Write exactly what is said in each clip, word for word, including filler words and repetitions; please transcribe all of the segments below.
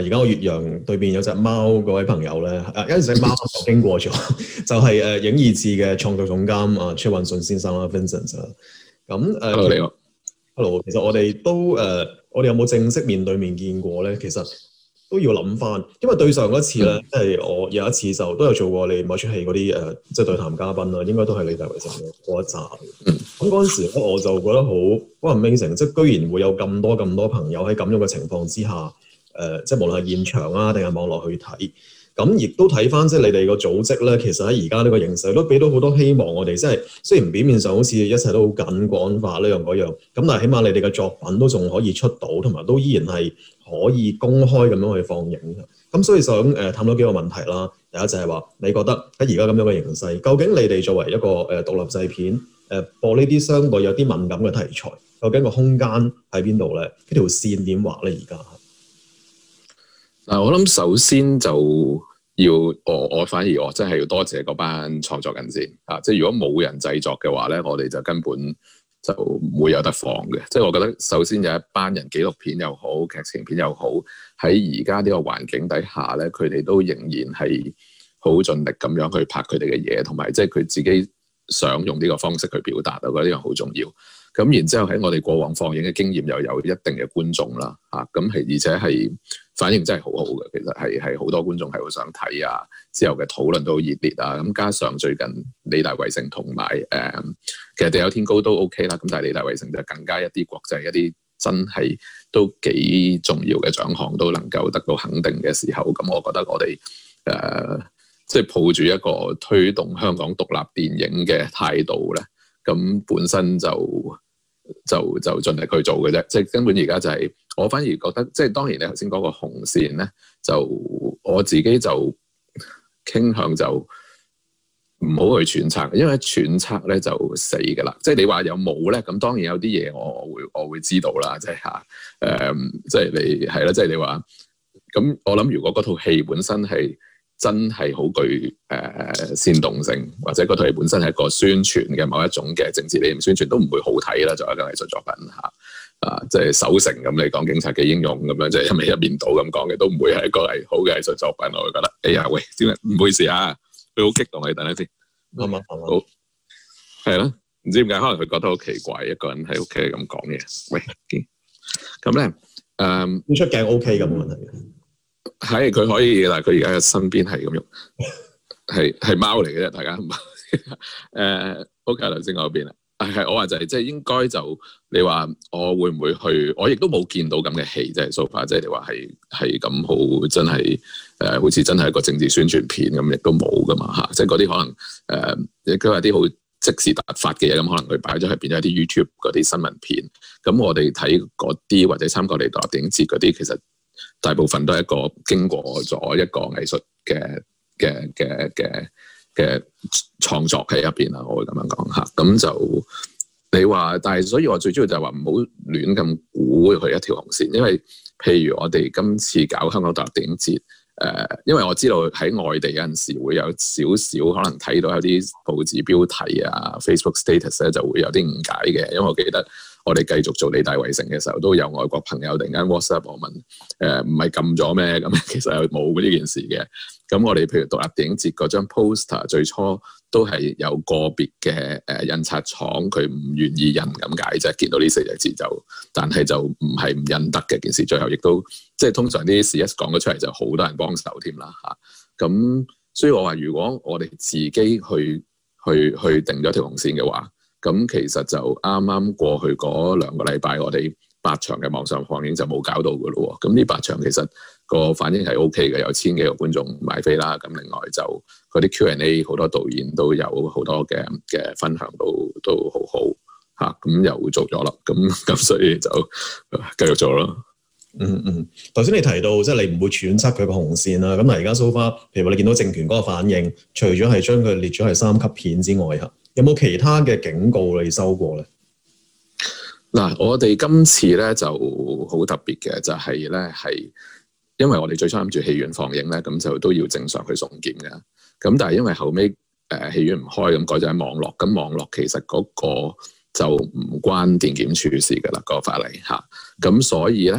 而家我越洋對面有隻貓嗰位朋友咧，誒有隻貓就經過咗，就係誒影意志嘅創作總監啊，卓運順先生啦 ，Vincent 啦。咁誒 ，Hello 你好 ，Hello，其實我哋都誒、呃，我哋有冇正式面對面見過咧？其實都要諗翻，因為對上嗰次咧，即係、嗯、我有一次就都有做過你某出戲嗰啲誒，即、呃、係、就是、對談嘉賓啦，應該都係李大為成嘅嗰一集。咁嗰陣時咧，我就覺得好好 amazing，即係居然會有咁多咁多朋友喺咁樣嘅情況之下，誒、呃，即係無論係現場啊定係網絡去睇，咁亦都睇翻即係你哋個組織咧，其實喺而家呢個形勢都俾到好多希望我哋，即係雖然表面上好似一切都好緊國安法呢樣嗰樣，咁但係起碼你哋嘅作品都仲可以出到，同埋都依然係可以公開咁樣去放映。咁所以想誒探討幾個問題啦。第一就係話，你覺得喺而家咁樣嘅形勢，究竟你哋作為一個誒獨立製片誒播呢啲相對有啲敏感嘅題材，究竟個空間喺邊度咧？呢條線點畫咧？而家嗱，我諗首先就要我我反而我真係要多謝嗰班創作人先啊！即係如果冇人製作嘅話咧，我哋就根本就唔會有得放嘅。即係我覺得首先有一班人紀錄片又好，劇情片又好，喺而家呢個環境底下咧，佢哋都仍然係好盡力咁樣去拍佢哋嘅嘢，同埋即係佢自己想用呢個方式去表達，我覺得呢樣好重要。咁然之後喺我哋過往放映嘅經驗又有一定嘅觀眾啦，嚇咁係而且係反應真係好好嘅，其實係係好多觀眾係好想睇啊，之後嘅討論都好熱烈啊，咁加上最近理大圍城同埋誒其實地久天高都 OK 啦，咁但係理大圍城就更加一啲國際一啲真係都幾重要嘅獎項都能夠得到肯定嘅時候，咁我覺得我哋誒即係抱住一個推動香港獨立電影嘅態度咧，咁本身就就就盡力去做嘅啫，即係根本而家就係、是、我反而覺得，即係當然你頭先講個紅線咧，就我自己就傾向就唔好去揣測，因為揣測咧就死㗎啦。即係你話有冇咧，咁當然有啲嘢我我會我會知道啦，即係嚇誒，即係你係啦，即係你話咁，我諗如果嗰套戲本身係真係好具誒、呃、煽動性，或者嗰套戲本身係一個宣傳嘅某一種嘅政治理念宣傳，都唔會好睇啦。作為一個藝術作品嚇啊，即係守城咁，你講警察嘅英勇咁樣，即係一味一面倒咁講嘅，都唔會係一個係好嘅藝術作品。我會覺得，哎呀喂，點解唔好意思啊？佢好激動，你等陣先。 啱啱啱啱。 好係啦，唔知點解，可能佢覺得好奇怪，一個人喺屋企咁講嘢。喂，咁咧誒， 出鏡 OK 咁冇問題嘅。 係佢可以，但係佢而家嘅身邊係咁樣，係係貓嚟嘅啫，大家。誒、呃、，OK，頭先嗰邊啦，係我話就係、是，即係應該就你話我會唔會去？我亦都冇見到咁嘅戲，即係 so far，即係你話係係咁好，真係誒、呃，好似真係一個政治宣傳片咁，亦都冇噶嘛吓，即係嗰啲可能誒，亦都係啲好即時突發嘅嘢，咁可能佢擺咗係變咗一啲 YouTube 嗰啲新聞片，咁我哋睇嗰啲或者參加嚟到電影節嗰啲，其實。大部分都係一個經過咗一個藝術嘅嘅嘅嘅嘅創作喺入邊啦，我會咁樣講嚇。咁就你話，但係所以我最主要就係話唔好亂咁估佢一條紅線，因為譬如我哋今次搞香港獨立電影節，誒、呃，因為我知道喺外地有陣時會有少少可能睇到有啲報紙標題啊、Facebook status 咧就會有啲誤解嘅，因為我記得。我哋繼續做理大圍城嘅時候，都有外國朋友突然間 WhatsApp 我問，誒唔係撳咗咩？咁其實係冇呢件事嘅。咁我哋譬如獨立電影節嗰張 poster， 最初都係有個別嘅誒印刷廠佢唔願意印咁解啫。見到呢四隻字就，但係就唔係唔印得嘅件事。最後亦都即係通常啲 C S 講咗出嚟，就好多人幫手添啦嚇。咁所以我話，如果我哋自己去去去定咗條紅線嘅話，咁其實就啱啱過去嗰兩個禮拜，我哋八場嘅網上放映就冇搞到㗎咯喎。咁呢八場其實個反應係 O K 嘅，有千幾個觀眾買飛啦。咁另外就嗰啲 Q and A 好多導演都有好多嘅嘅分享都，都都好好嚇。咁又做咗啦。咁咁所以就繼續做咯。 嗯嗯，頭先你提到即係你唔會揣測佢個紅線啦。咁嗱，而家 so far，譬如話你見到政權嗰個反應，除咗係將佢列咗係三級片之外嚇。有冇其他嘅警告你收過咧？ 嗱，我哋今次咧就好特別嘅，就係咧係因為我哋最初諗住戲院放映咧，咁就都要正常去送檢嘅。咁但係因為後尾誒戲院唔開，咁改咗喺網絡。咁網絡其實嗰個就唔關電檢處事噶啦，嗰個法例嚇。咁所以咧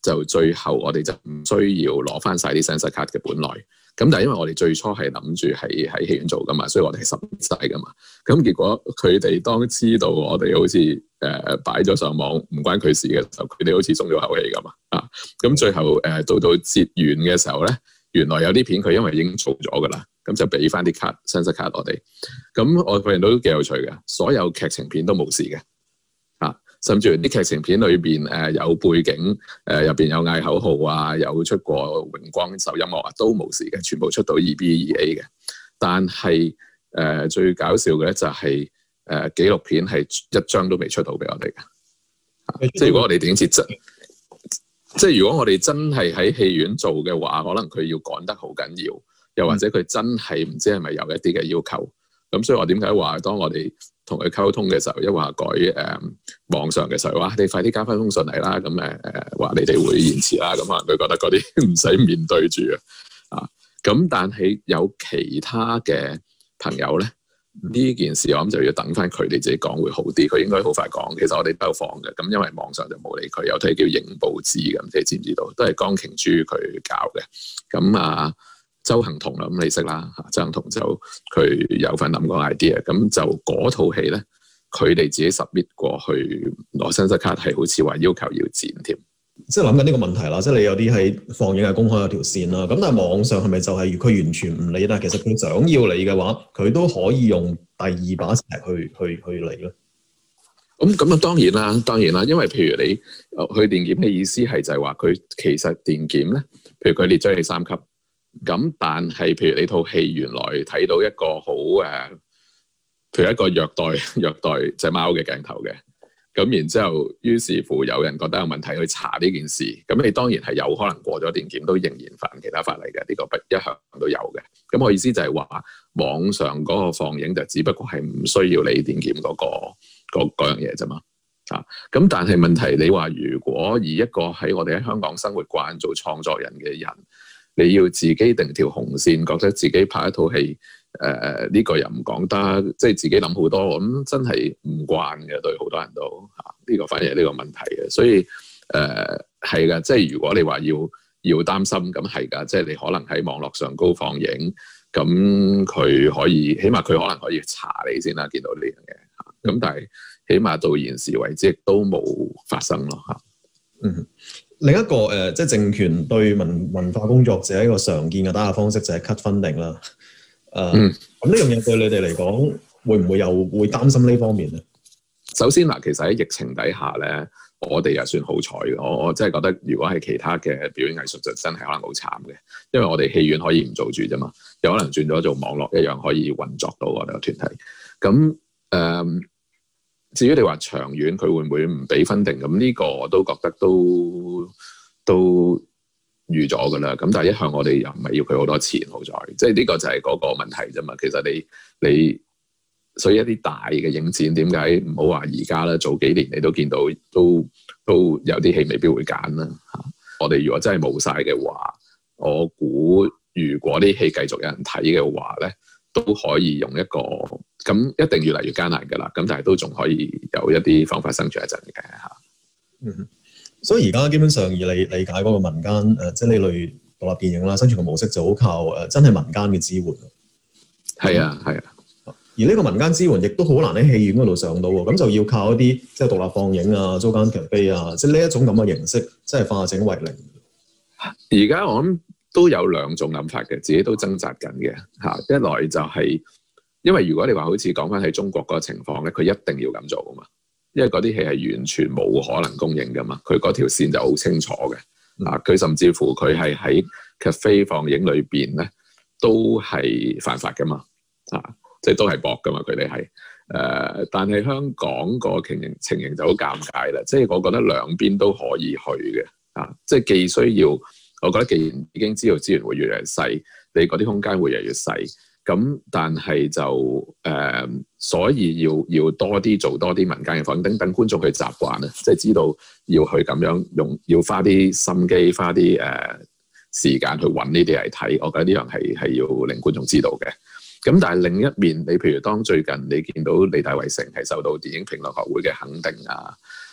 就最後我哋就唔需要攞翻晒啲 sensor card 嘅本來。咁但係因為我哋最初係諗住係喺戲院做噶嘛，所以我哋係實晒噶嘛。咁結果佢哋當知道我哋好似誒擺咗上網唔關佢事嘅時候，佢哋好似鬆咗口氣噶嘛。啊，咁最後誒、呃、到到接完嘅時候咧，原來有啲片佢因為已經做咗噶啦，咁就俾翻啲 card sensor card 我哋。咁我發現到都幾有趣嘅，所有劇情片都冇事嘅。甚至乎啲劇情片裏邊誒有背景，誒入邊有嗌口號啊，有出過榮光首音樂啊，都冇事嘅，全部出到二 B 二 A 嘅。但係誒、呃、最搞笑嘅咧就係、是、誒、呃、紀錄片係一張都未出到俾我哋嘅。即係如果我哋電影節真，即係如果我哋真係喺戲院做嘅話，可能佢要趕得好緊要，又或者佢真係唔知係咪有一啲嘅要求。咁所以我點解話當我哋同佢溝通嘅時候，一話改誒、呃、網上嘅時候，哇！你快啲加翻封信嚟啦，咁誒誒話你哋會延遲啦，咁可能佢覺得嗰啲唔使面對住啊。咁但係有其他嘅朋友咧，呢件事我諗就要等翻佢哋自己講會好啲。佢應該好快講。其實我哋都有放嘅，咁因為網上就冇理佢。有睇叫影報紙咁，你知唔知道？都係江瓊珠佢搞嘅。咁啊。周幸彤啦，咁你識啦嚇。周幸彤就佢有份諗個 idea，咁就嗰套戲咧，佢哋自己 submit 過去攞 sensor card，係好似話要求要剪添。 即係諗緊呢個問題啦，即係你有啲喺放映係公開有條線啦，咁但係網上係咪就係佢完全唔理？但係其實佢想要你嘅話，佢都可以用第二把尺去去去嚟咧。 咁咁啊，當然啦，當然啦，因為譬如你去電檢嘅意思係就係話佢其實電檢咧，譬如佢列咗你三級。咁但係，譬如你套戲原來睇到一個好誒，譬如一個虐待虐待隻貓嘅鏡頭嘅，咁然之後，於是乎有人覺得有問題去查呢件事，咁你當然係有可能過咗電檢，都仍然犯其他法例嘅，呢、這個不一向都有嘅。咁我意思就係話，網上嗰個放映就只不過係唔需要你電檢嗰、那個嗰嗰樣嘢啫嘛。啊，咁但係問題，你話如果以一個喺我哋喺香港生活慣做創作人嘅人，你要自己定條紅線，覺得自己拍一套戲，誒、呃、呢、這個又唔講得，即係自己諗好多，咁真係唔慣嘅，對好多人都嚇，呢、這個反而係呢個問題嘅。所以誒係㗎，即係如果你話要要擔心，咁係㗎，即係你可能喺網絡上高放映，咁佢可以，起碼佢可能可以查你先啦，見到呢樣嘢嚇。咁但係起碼到現時為止，亦都冇發生咯嚇。 嗯。另一個誒、呃，即係政權對文文化工作者一個常見嘅打壓方式就係 cut funding 啦。誒，咁呢樣嘢對你哋嚟講，會唔會又會擔心呢方面咧？ 首先嗱，其實喺疫情底下咧，我哋又算好彩嘅。我我真係覺得，如果係其他嘅表演藝術，就真係可能好慘嘅，因為我哋戲院可以唔做住啫嘛，有可能轉咗做網絡一樣可以運作到我哋個團體。咁誒。呃至於你話長遠佢會唔會唔俾分定，咁呢個我都覺得都都預咗㗎啦。咁但係一向我哋又唔係要佢好多錢，好在即係呢個就係嗰個問題啫嘛。其實你你所以一啲大嘅影展點解唔好話而家啦？早幾年你都見到都都有啲戲未必會揀啦嚇。我哋如果真係冇晒嘅話，我估如果啲戲繼續有人睇嘅話咧，都可以用一個。咁一定越嚟越艱難㗎啦，咁但係都仲可以有一啲方法生存一陣嘅嚇。嗯， 所以而家基本上以你理解嗰個民間誒、呃，即係呢類獨立電影啦，生存嘅模式就好靠誒、呃，真係民間嘅支援。 係啊，係啊。 而呢個民間支援亦都好難喺戲院嗰度上到喎，咁就要靠一啲即係獨立放映啊、租間劇飛啊，即係呢一種咁嘅形式，即係化整為零。 而家我諗都有兩種諗法嘅，自己都掙扎緊嘅嚇。一來就係、是。因為如果你話好似講翻喺中國嗰個情況咧，佢一定要咁做噶嘛，因為嗰啲戲係完全冇可能供應噶嘛，佢嗰條線就好清楚嘅。啊，佢甚至乎佢係喺 cafe 放映裏邊咧，都係犯法噶嘛，啊，即係都係搏噶嘛，佢哋係誒，但係香港個情形情形就好尷尬啦，即係我覺得兩邊都可以去嘅，啊，即係既需要，我覺得既然已經知道資源會越嚟越細，你嗰啲空間會越嚟越細。咁，但係就誒、呃，所以要要多啲做多啲民間嘅放映，等等觀眾去習慣啊，即係知道要去咁樣用，要花啲心機，花啲誒、呃、時間去揾呢啲嚟睇。我覺得呢樣係係要令觀眾知道嘅。咁但係另一面，你譬如當最近你見到理大圍城係受到電影評論學會嘅肯定啊，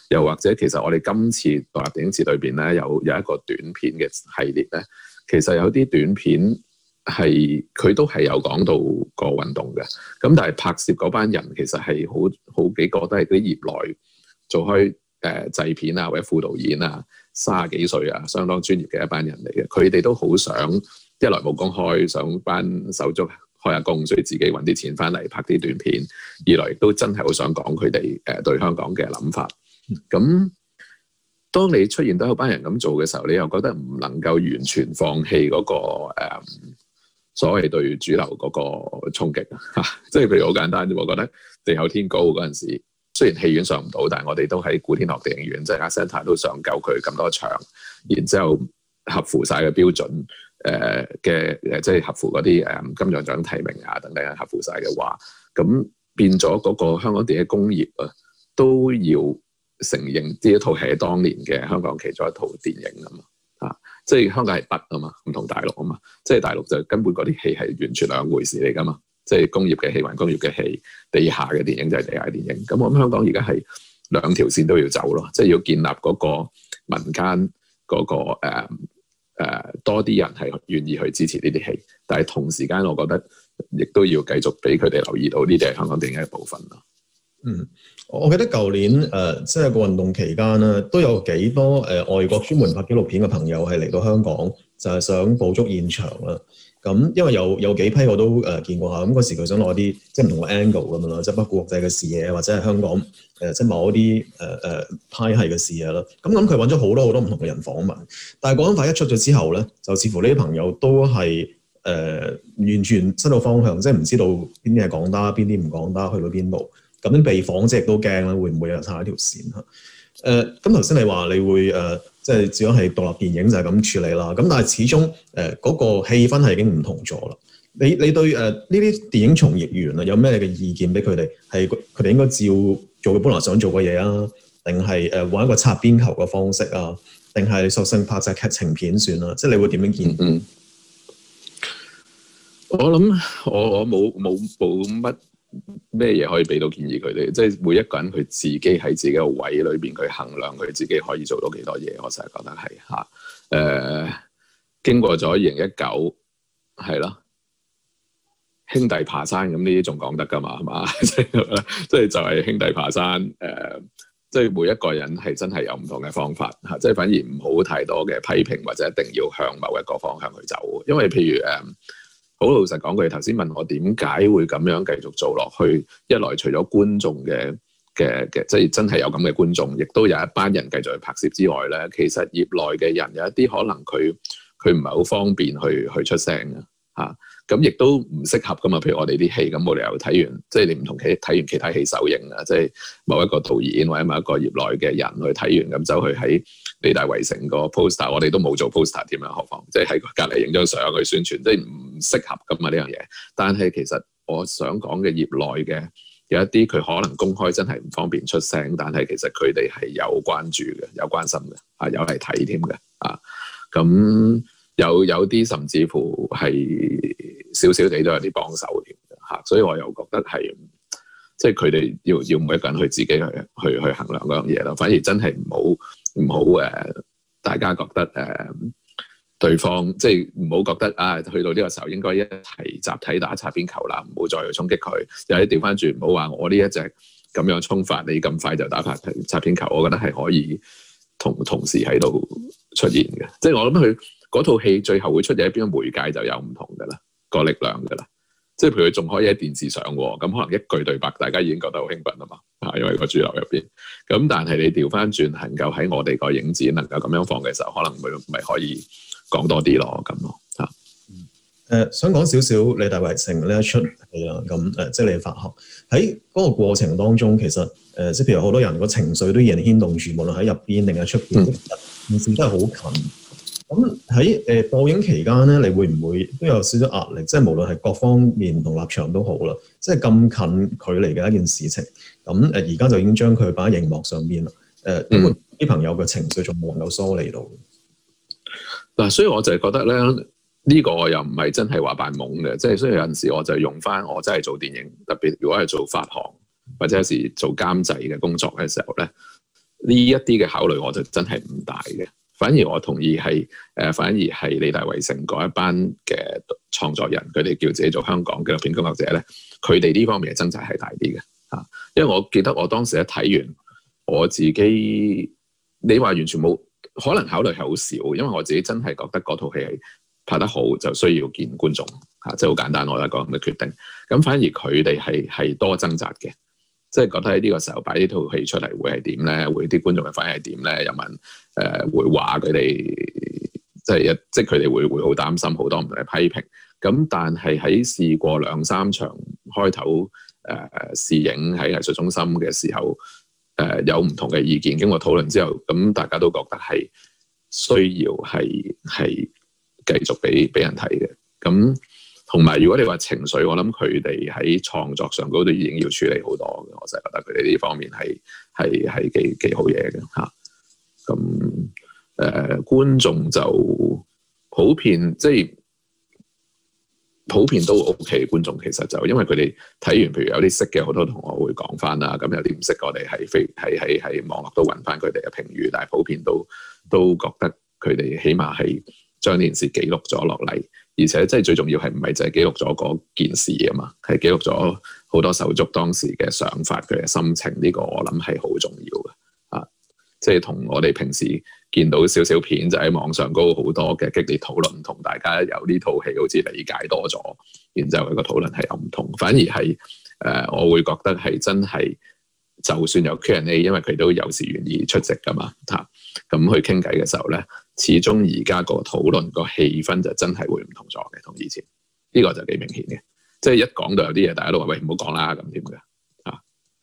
又或者其實我哋今次獨立電影節裏邊咧有有一個短片嘅系列咧，其實有啲短片係佢都係有講到個運動嘅，咁但係拍攝嗰班人其實係好好幾個都係啲業內做開誒、呃、製片啊或者副導演啊，三十幾歲啊，相當專業嘅一班人嚟嘅，佢哋都好想一來冇工開，想班手足開下工，所以自己揾啲錢翻嚟拍啲短片；二來亦都真係好想講佢哋誒對香港嘅諗法。咁當你出現到一班人咁做嘅時候，你又覺得唔能夠完全放棄嗰、那個誒、呃、所謂對主流嗰個衝擊啊！即係譬如好簡單啫，我覺得地厚天高嗰陣時，雖然戲院上唔到，但係我哋都喺古天樂電影院，即係阿 Santa 都上夠佢咁多場，然之後合乎晒嘅標準。誒嘅誒，即係合乎嗰啲誒金像獎提名啊等等合乎晒嘅話，咁變咗嗰個香港電影工業啊，都要承認呢一套係當年嘅香港其中一套電影啊嘛，啊，即係香港係北啊嘛，唔同大陸啊嘛，即係大陸就根本嗰啲戲係完全兩回事嚟噶嘛，即係工業嘅戲還工業嘅戲，地下嘅電影就係地下電影。咁我諗香港而家係兩條線都要走咯，即係要建立嗰個民間嗰個誒。呃誒、呃、多啲人係願意去支持呢啲戲，但係同時間我覺得亦都要繼續俾佢哋留意到呢啲係香港電影嘅部分咯。 嗯，我記得舊年誒、呃、即係個運動期間咧，都有幾多誒、呃、外國專門拍紀錄片嘅朋友係嚟到香港，就係、是、想捕捉現場啦。咁因為有有幾批我都誒、呃、見過下，咁嗰時佢想攞啲即係唔同嘅 angle 咁樣啦，即係不國際嘅視野或者係香港誒、呃、即係某一啲誒誒派系嘅視野啦。咁咁佢揾咗好多好多唔同嘅人訪問，但係國安法一出咗之後咧，就似乎呢啲朋友都係誒、呃、完全失到方向，即係唔知道邊啲係講得，邊啲唔講得，去到邊度。咁樣被訪者亦都驚啦，會唔會有差一條線嚇？誒咁頭先你話你會誒、呃，即係只要係獨立電影就係咁處理啦。咁但係始終誒嗰、呃那個氣氛係已經唔同咗啦。你你對誒呢啲電影從業員啊有咩嘅意見俾佢哋？係佢哋應該照做佢本來想做嘅嘢啊，定係誒揾一個擦邊球嘅方式啊？定係索性拍隻劇情片算啦？即係你會點樣建議？ 嗯，我諗我我冇冇冇乜咩嘢可以俾到建議佢哋，即係每一個人佢自己喺自己個位裏邊，佢衡量佢自己可以做到幾多嘢。我成日覺得係嚇誒，經過咗二零一九係咯，兄弟爬山咁呢啲仲講得㗎嘛係嘛？即係就係兄弟爬山誒、呃，即係每一個人係真係有唔同嘅方法嚇，即係反而唔好太多嘅批評或者一定要向某一個方向去走，因為譬如誒。呃好老實講句，頭先問我點解會咁樣繼續做落去？一來除咗觀眾嘅嘅嘅，即係真係有咁嘅觀眾，亦都有一班人繼續去拍攝之外咧，其實業內嘅人有一啲可能佢佢唔係好方便去去出聲嘅嚇，咁、啊、亦都唔適合噶嘛。譬如我哋啲戲咁，冇理由睇完，即係你唔同其睇完其他戲首映啊，即係某一個導演或者某一個業內嘅人去睇完咁走去喺理大圍城個 poster， 我哋都冇做 poster 添啦，何況即係喺隔離影張相去宣傳，即係唔適合噶嘛呢樣嘢。但係其實我想講嘅業內嘅有一啲佢可能公開真係唔方便出聲，但係其實佢哋係有關注嘅，有關心嘅，啊有嚟睇添嘅，啊咁有有啲甚至乎係少少地都有啲幫手添嘅嚇，所以我又覺得係即係佢哋要要每一個人去自己去去去衡量嗰樣嘢咯，反而真係唔好唔好誒，大家覺得誒。呃對方即係唔好覺得啊，去到呢個時候應該一齊集體打擦邊球啦，唔好再去衝擊佢。又或者調翻轉，唔好話我呢一隻咁樣衝法，你咁快就打拍擦邊球。我覺得係可以同同時喺度出現嘅。即係我諗佢嗰套戲最後會出現喺邊個媒介就有唔同噶啦，個力量噶啦。即係譬如佢仲可以喺電視上喎，咁可能一句對白大家已經覺得好興奮啊嘛，啊因為個主流入邊。咁但係你調翻轉能夠喺我哋個影展能夠咁樣放嘅時候，可能咪咪可以。講多啲咯，咁咯嚇。 誒，想講少少《理大圍城》呢一出戲啦，咁誒，即係你發行喺嗰個過程當中，其實誒，即、呃、係譬如好多人個情緒都依然牽動住，無論喺入邊定係出邊，件事都係好近。咁喺誒播映期間咧，你會唔會都有少少壓力？即係無論係各方面同立場都好啦，即係咁近距離嘅一件事情。咁誒，而家就已經將佢擺喺熒幕上邊啦。誒、呃，因為啲朋友嘅情緒仲冇能夠梳理到。 嗱，所以我就係覺得咧，呢、這個又唔係真係話扮懵嘅，即係所以有陣時我就用翻我真係做電影，特別如果係做發行或者有時做監製嘅工作嘅時候咧， 呢一啲嘅考慮我就真係唔大嘅。反而我同意係誒、呃，反而係理大圍城嗰一班嘅創作人，佢哋叫自己做香港紀錄片工作者咧，佢哋呢方面嘅掙扎係大啲嘅嚇。因為我記得我當時一睇完，我自己你話完全冇可能考慮係好少，因為我自己真係覺得嗰套戲係拍得好，就需要見觀眾嚇，即係好簡單我一個咁嘅決定。咁反而佢哋係係多掙扎嘅。即係覺得喺呢個時候擺呢套戲出嚟會係點咧？會啲觀眾嘅反應係點咧？有問誒、呃、會話佢哋，即係一即係佢哋會會好擔心好多唔同嘅批評。咁但係喺試過兩三場開頭誒、呃、試影喺藝術中心嘅時候，誒、呃、有唔同嘅意見，經過討論之後，咁大家都覺得係需要係係繼續俾俾人睇嘅。咁同埋，如果你話情緒，我諗佢哋喺創作上嗰度已經要處理好多嘅，我就係覺得佢哋呢方面係係係幾幾好嘢嘅嚇。咁誒、呃、觀眾就普遍即係普遍都 OK， 觀眾其實就因為佢哋睇完，譬如有啲識嘅好多同學會講翻啦，咁有啲唔識，我哋係非係喺喺網絡都揾翻佢哋嘅評語，但係普遍都都覺得佢哋起碼係將呢件事記錄咗落嚟。而且即係最重要係唔係就係記錄咗嗰件事啊嘛，係記錄咗好多手足當時嘅想法、佢嘅心情，呢、這個我諗係好重要嘅啊！即係同我哋平時見到少少片就喺網上高好多嘅激烈討論，同大家有呢套戲好似理解多咗，然之後佢個討論係有唔同，反而係誒、呃，我會覺得係真係，就算有 Q and A， 因為佢都有時願意出席噶嘛嚇，咁、啊、去傾偈嘅時候咧。始終而家個討論個氣氛就真係會唔同咗嘅，同以前呢、這個就幾明顯嘅。即係一講到有啲嘢，大家都話喂唔好講啦咁點嘅啊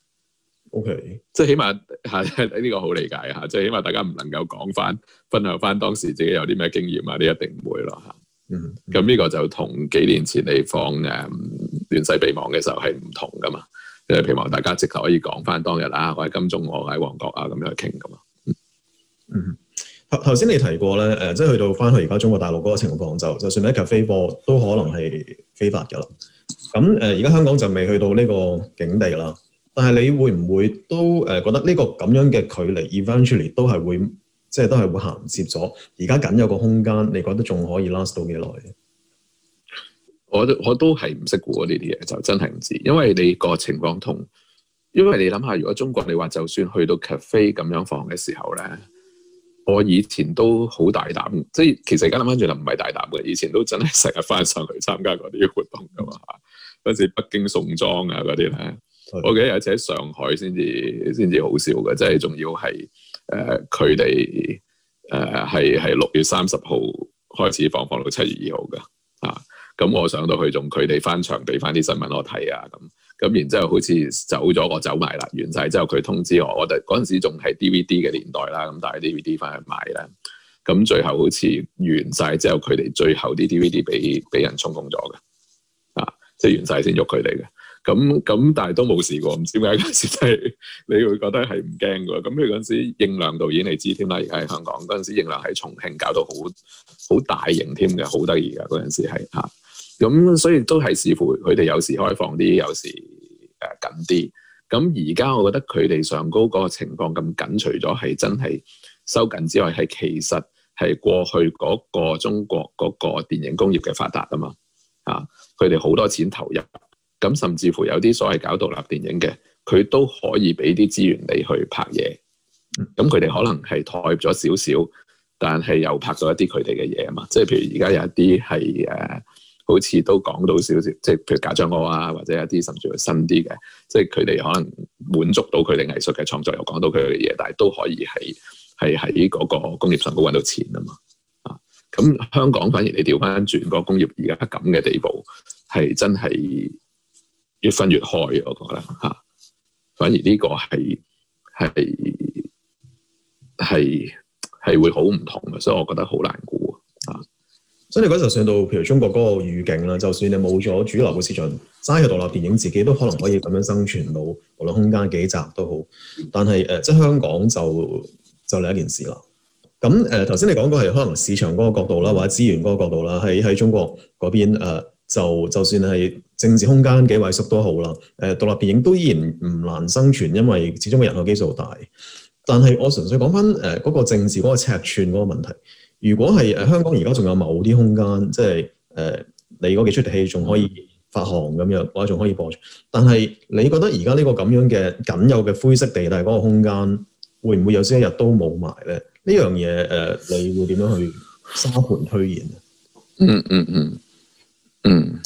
？OK， 即係起碼嚇呢個好理解嚇，即係起碼大家唔能夠講翻分享翻當時自己有啲咩經驗啊，呢一定唔會咯嚇。 嗯， 咁呢個就同幾年前你放誒亂世備忘嘅時候係唔同噶嘛。即係希望大家直頭可以講翻當日啊，我喺金鐘，我喺旺角啊，咁樣去傾噶嘛。嗯。 嗯頭頭先你提過咧，誒、呃，即係去到翻去而家中國大陸嗰個情況，就就算喺 cafe 播都可能係非法㗎啦。咁誒，而、呃、家香港就未去到呢個境地啦。但係你會唔會都誒、呃、覺得呢個咁樣嘅距離 eventually 都係會，即係都係會銜接咗？而家僅有個空間，你覺得仲可以 last 到幾耐？ 我都我都係唔識估呢啲嘢，就真係唔知，因為你個情況同，因為你諗下，如果中國你話就算去到 cafe 咁樣放嘅時候咧。我以前都好大膽，即係其實而家諗翻轉就唔係大膽嘅。以前都真係成日翻上去參加嗰啲活動噶嘛，嗰時北京送莊啊嗰啲咧，的我記得有一次喺上海先至先至好笑嘅，即係仲要係誒佢哋誒係係六月三十號開始放，放到七月二號噶啊。咁我上到去仲佢哋翻牆俾翻啲新聞我睇啊咁。咁然之後好似走咗，我走埋啦，完晒之後佢通知我，我哋嗰陣時仲係 D V D 嘅年代啦，咁帶 D V D 翻去買啦。咁最後好似完晒之後，佢哋最後啲 D V D 俾俾人充公咗嘅，啊，即係完晒先喐佢哋嘅。咁咁但係都冇事過，唔知點解嗰陣時真係你會覺得係唔驚嘅。咁佢嗰陣時應亮導演你知添啦，而家喺香港嗰陣時應亮喺重慶搞到好好大型添嘅，好得意嘅嗰陣時係嚇。咁所以都係視乎佢哋有時開放啲，有時誒緊啲。咁而家我覺得佢哋上高嗰個情況咁緊，除咗係真係收緊之外，係其實係過去嗰個中國嗰個電影工業嘅發達啊嘛。啊，佢哋好多錢投入，咁甚至乎有啲所謂搞獨立電影嘅，佢都可以俾啲資源你去拍嘢。咁佢哋可能係投入咗少少，但係又拍到一啲佢哋嘅嘢啊嘛。即係譬如而家有一啲係誒。好似都講到少少，即係譬如賈樟柯啊，或者一啲甚至乎新啲嘅，即係佢哋可能滿足到佢哋藝術嘅創作，又講到佢哋嘅嘢，但係都可以係係喺嗰個工業上高揾到錢啊嘛。啊，咁香港反而你調翻轉個工業而家咁嘅地步，係真係越分越開，我覺得嚇、啊。反而呢個係係係係會好唔同嘅，所以我覺得好難估啊。 所以你覺得就算到譬如中國嗰個語境啦，就算你冇咗主流嘅市場，齋係獨立電影自己都可能可以咁樣生存到，無論空間幾窄都好。但係誒、呃，即係香港就就另一件事啦。咁誒頭先你講過係可能市場嗰個角度啦，或者資源嗰個角度啦，喺喺中國嗰邊、呃、就就算係政治空間幾萎縮都好啦。誒、呃、獨立電影都依然唔難生存，因為始終個人口基數大。 但係我純粹講翻誒嗰個政治嗰個尺寸嗰個問題。如果係誒香港而家仲有某啲空間，即係誒你嗰幾出戲仲可以發行咁樣，或者仲可以播出，但係你覺得而家呢個咁樣嘅僅有嘅灰色地帶嗰個空間，會唔會有朝一日都冇埋咧？呢樣嘢誒，你會點樣去沙盤推演啊？ 嗯嗯嗯嗯，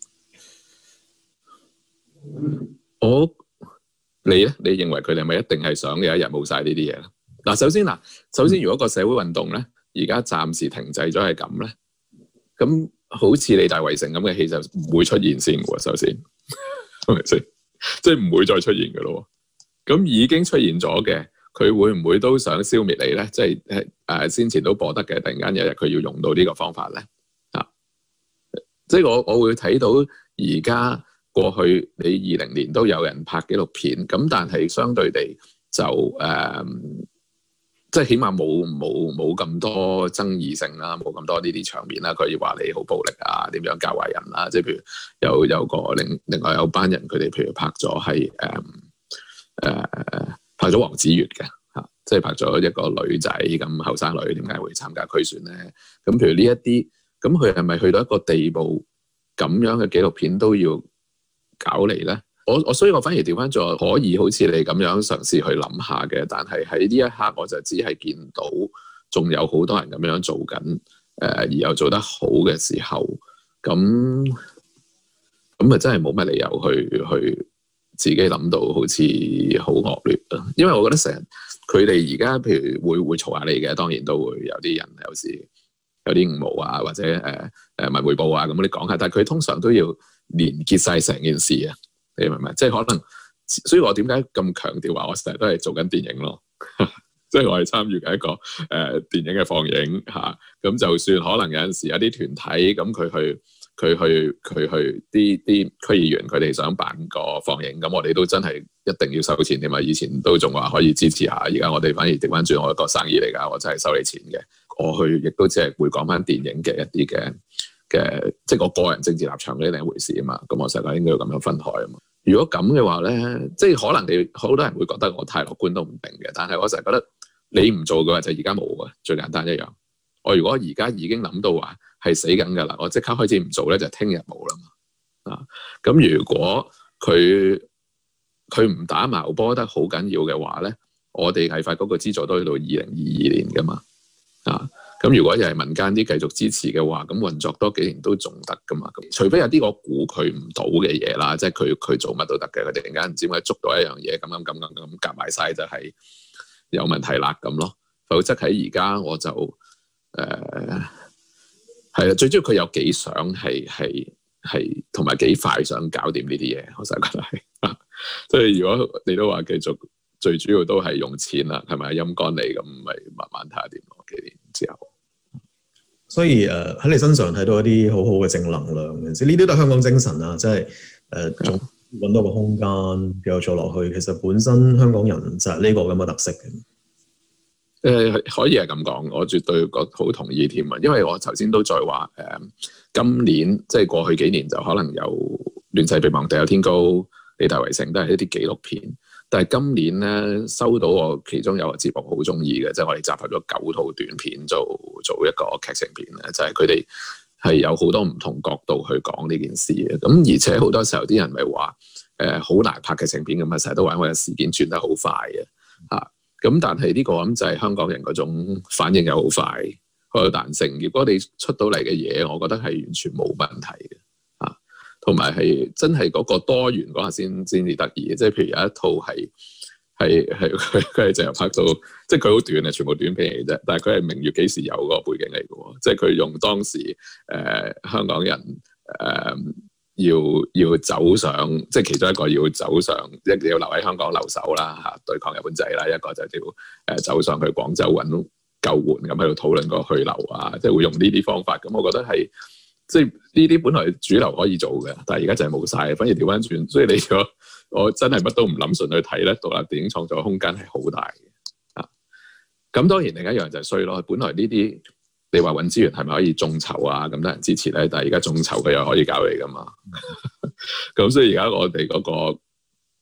我你咧，你認為佢哋係咪一定係想有一日冇晒呢啲嘢咧？嗱，首先嗱，首先如果個社會運動咧，而家暫時停滯咗係咁咧，咁好似理大圍城咁嘅戲就唔會出現先嘅喎。首先係咪先？即係唔會再出現嘅咯。咁已經出現咗嘅，佢會唔會都想消滅你咧？即係誒誒，先前都播得嘅，突然間有日佢要用到呢個方法咧啊！即係我我會睇到而家過去你二零年都有人拍紀錄片，咁但係相對地就誒。呃即係起碼冇冇冇咁多爭議性啦，冇咁多呢啲場面啦。佢要話你好暴力啊，點樣教壞人啦？即係譬如有有個另另外有班人，佢哋譬如拍咗係誒誒拍咗黃子悅嘅嚇，即係拍咗一個女仔咁後生女，點解會參加區選咧？咁譬如呢一啲，咁佢係咪去到一個地步咁樣嘅紀錄片都要搞嚟咧？我我所以我反而調翻咗，可以好似你咁樣嘗試去諗下嘅，但係喺呢一刻我就只係見到仲有好多人咁樣做緊，誒、呃、而又做得好嘅時候，咁咁啊真係冇乜理由去去自己諗到好似好惡劣啊！因為我覺得成日佢哋而家譬如會會嘈下你嘅，當然都會有啲人有時有啲五毛啊，或者誒誒、呃、文匯報啊咁你講下，但係佢通常都要連結晒成件事啊！你明唔明？即係可能，所以我點解咁強調話我成日都係做緊電影咯，即係我係參與緊一個誒、呃、電影嘅放映嚇。咁、啊、就算可能有陣時有啲團體咁佢去佢去佢去啲啲區議員佢哋想辦個放映，咁我哋都真係一定要收錢添嘛。以前都仲話可以支持下，而家我哋反而調翻轉我一個生意嚟㗎，我真係收你錢嘅。我去亦都只係會講翻電影嘅一啲嘅。嘅即係我個人政治立場呢另一回事啊嘛，咁我成日應該要咁樣分開啊嘛。如果咁嘅話咧，即係可能你好多人會覺得我太樂觀都唔定嘅，但係我成日覺得你唔做嘅話就而家冇嘅，最簡單一樣。我如果而家已經諗到話係死緊㗎啦，我即刻開始唔做咧，就聽日冇啦嘛。啊，咁如果佢佢唔打矛波得好緊要嘅話咧，我哋藝發嗰個資助都去到二零二二年㗎嘛。啊。咁如果又係民間啲繼續支持嘅話，咁運作多幾年都仲得噶嘛？咁除非有啲我估佢唔到嘅嘢啦，即係佢佢做乜都得嘅，佢突然間唔知點解捉到一樣嘢咁樣咁咁咁夾埋晒就係有問題啦咁咯。否則喺而家我就誒係啦，最主要佢有幾想係係係同埋幾快想搞掂呢啲嘢，我成日覺得係。即係如果你都話繼續，最主要都係用錢啦，係咪陰乾你咁，咪慢慢睇下點咯，幾年之後。 所以誒喺、呃、你身上睇到一啲好好嘅正能量嘅，即係呢啲都係香港精神啊！即係誒，仲、呃、揾到個空間繼續做落去。其實本身香港人就係呢個咁嘅特色嘅。誒、 呃、可以係咁講，我絕對覺好同意添啊！因為我頭先都在話誒、呃，今年即係過去幾年就可能有亂世備忘、地有天高、理大圍城都係一啲紀錄片。但係今年咧收到我其中有個節目好中意嘅，即係我哋集合咗九套短片做做一個劇情片咧，就係佢哋係有好多唔同角度去講呢件事嘅。咁而且好多時候啲人咪話誒好難拍劇情片咁啊，成日都話我嘅事件轉得好快嘅嚇。咁但係呢個咁就係香港人嗰種反應又好快，好有彈性。如果你出到嚟嘅嘢，我覺得係完全冇問題嘅。同埋係真係嗰個多元嗰下先先至得意嘅，即係譬如有一套係係係佢佢係淨係拍到，即係佢好短嘅，全部短片嚟嘅啫。但係佢係明月幾時有嗰個背景嚟嘅喎，即係佢用當時誒、呃、香港人誒、呃、要要走上，即係其中一個要走上，一定要留喺香港留守啦嚇，對抗日本仔啦，一個就要誒走上去廣州揾救援咁喺度討論個去留啊，即係會用呢啲方法。咁我覺得係。即係呢啲本來主流可以做嘅，但係而家就係冇晒，反而調翻轉。所以你如果我真係乜都唔諗，順去睇咧，獨立電影創作空間係好大嘅啊！咁當然另一樣就係衰咯。本來呢啲你話揾資源係咪可以眾籌啊？咁多人支持咧，但係而家眾籌佢又可以搞你噶嘛？咁所以而家我哋嗰個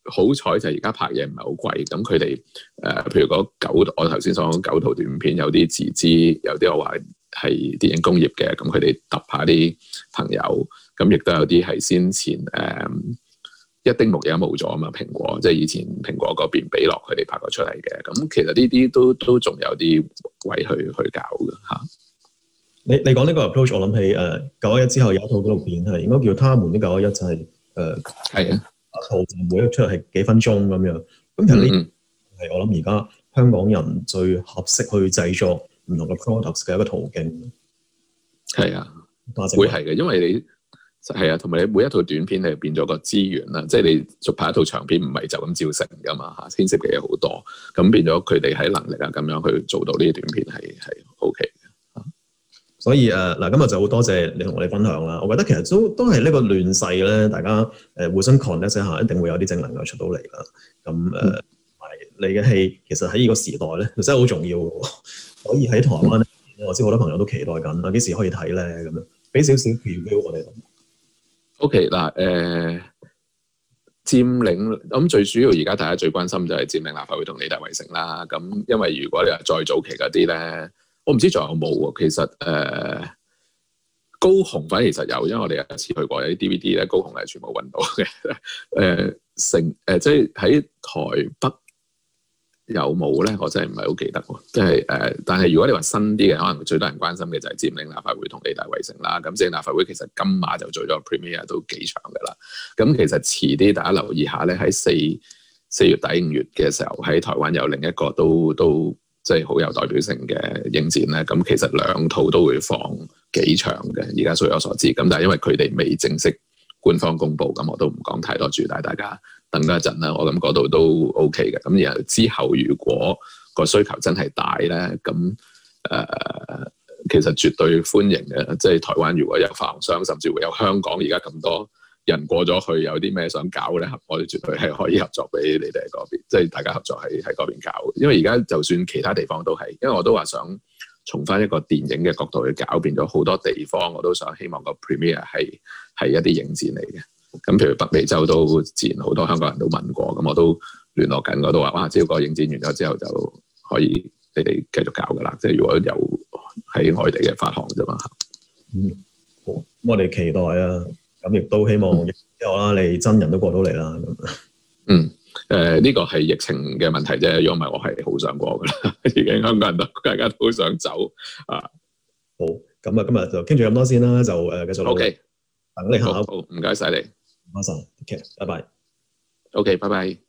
好彩就係而家拍嘢唔係好貴，咁佢哋誒譬如嗰九，我頭先所講九套短片，有啲自資，有啲我話係電影工業嘅，咁佢哋揼下啲朋友，咁亦都有啲係先前誒、呃、一丁目而家冇咗啊嘛，蘋果即係以前蘋果嗰邊俾落佢哋拍過出嚟嘅，咁其實呢啲都都仲有啲位去去搞嘅嚇。 你你講呢個 approach， 我諗起誒九一一之後有一套紀錄片係應該叫《他們的九一一》，就係誒係啊。一套每一出係幾分鐘咁樣，咁其實呢係我諗而家香港人最合適去製作唔同嘅 products 嘅一個途徑。 係啊，會係嘅，因為你係啊，同埋你每一套短片係變咗個資源啦，即係你續拍一套長片唔係就咁照成噶嘛嚇，牽涉嘅嘢好多，咁變咗佢哋喺能力啊咁樣去做到呢啲短片係係 OK 嘅。 所以誒嗱，今日就好多謝你同我哋分享啦。我覺得其實都都係呢個亂世咧，大家誒互相 connect 一下，一定會有啲正能量出到嚟啦。咁誒，呃嗯、你嘅戲其實喺呢個時代咧，真係好重要嘅。所以喺台灣咧，嗯、我知好多朋友都期待緊啊，幾時可以睇咧？咁樣俾少少 preview 我哋。OK 嗱誒，佔領我諗最主要而家大家最關心就係佔領立法會同理大圍城啦。咁因為如果你話再早期嗰啲咧。我唔知仲有冇喎，其實誒、呃、高雄反而其實有，因為我哋有一次去過有啲 D V D 咧，高雄係全部揾到嘅。誒成誒即係喺台北有冇咧？我真係唔係好記得喎。即係誒，但係如果你話新啲嘅，可能最多人關心嘅就係佔領立法會同理大圍城啦。咁佔領立法會其實今晚就做咗 premiere 都幾長㗎啦。咁其實遲啲大家留意下咧，喺四四月底五月嘅時候喺台灣有另一個都都。即係好有代表性嘅影展咧，咁其實兩套都會放幾場嘅，而家據我所知。咁但係因為佢哋未正式官方公佈，咁我都唔講太多住，但係大家等多一陣啦。我諗嗰度都 OK 嘅。咁然後之後如果個需求真係大咧，咁誒、呃、其實絕對歡迎嘅。即係台灣如果有發行商，甚至會有香港而家咁多人過咗去，有啲咩想搞咧，我哋絕對係可以合作俾你哋嗰邊，即係大家合作喺喺嗰邊搞。因為而家就算其他地方都係，因為我都話想從翻一個電影嘅角度去搞，變咗好多地方我都想希望個 premiere 係係一啲影展嚟嘅。咁譬如北美洲都自然好多香港人都問過，咁我都聯絡緊，我都話哇，只要個影展完咗之後就可以你哋繼續搞噶啦。即係如果有喺外地嘅發行啫嘛。嗯，好，咁我哋期待啊！咁亦都希望之後啦，你真人都過到嚟啦。嗯，誒、呃、呢、這個係疫情嘅問題啫，如果唔係我係好想過噶啦。而家香港人都大家都好想走啊。好，咁啊，今日就傾住咁多先啦，就誒繼續。O K，等你下。好，唔該晒你。唔該晒，OK，拜拜。O K，拜拜。